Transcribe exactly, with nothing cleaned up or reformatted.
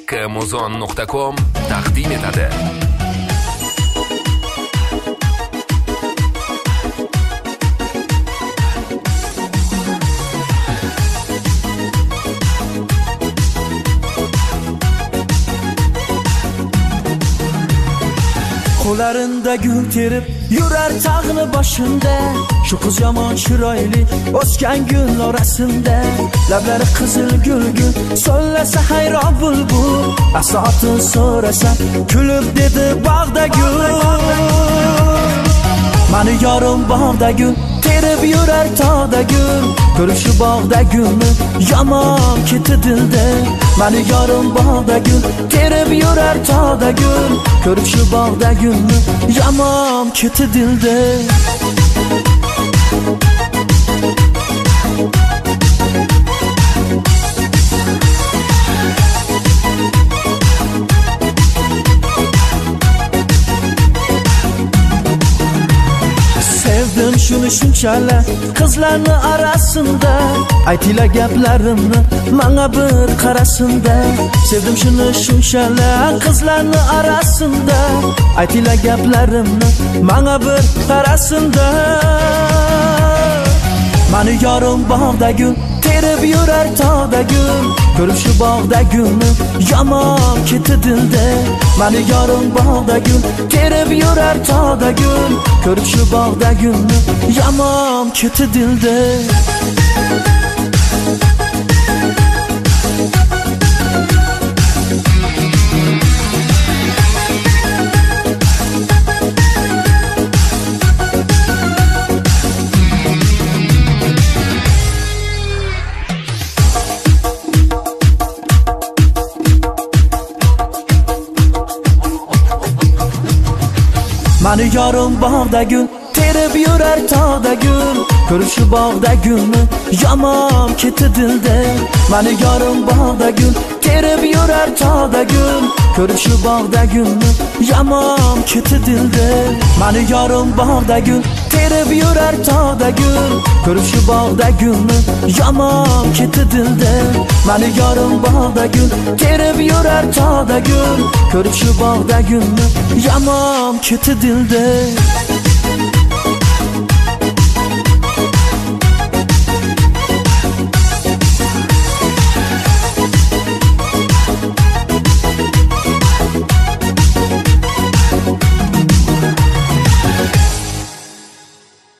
Kamuzon nuqta com taqdim etadi. Qo'larında gul terib yurar tag'ini boshimda. Shu qiz yomon chiroyli o'sgan gul orasida. Lablari qizil gulgul so'llasa hayron bulbul. Asotin so'rasam kulib dedi bog'da gul. Mani yorim bog'da gul terib yurar tog'da gul. Ko'rib shu bog'da gulni yomon ketdi dilda. Mani yorim bog'da gul terib yurar tog'da gul. Ko'rib shu bog'da gulni yomon ketdi dilda. Sevdim shuni shunchalar qizlarni arasida. Aytila gaplarimni menga bir qarasinda. Sevdim shuni shunchalar qizlarni arasida. Aytila gaplarimni menga bir qarasinda. Mani yorim bog'da gul terib yurar tog'da gul. Ko'rib shu bog'da gulni yomon ketdi dilda. Mani yorim bog'da gul terib yurar tog'da gul. Ko'rib shu bog'da gulni yomon ketdi dilda. Mani yorim bog'da gul terib yurar tog'da gul. Ko'rib shu bog'da gulni yomon ketdi dilda. Mani yorim bog'da gul terib yurar tog'da gul. Ko'rib shu bog'da gulni yomon ketdi dilda. Mani yorim bog'da gul terib yurar tog'da gul. Ko'rib shu bog'da gulni yomon ketdi dilda. Mani yorim bog'da gul terib yurar tog'da gul. Ko'rib shu bog'da gulni yomon ketdi dilda.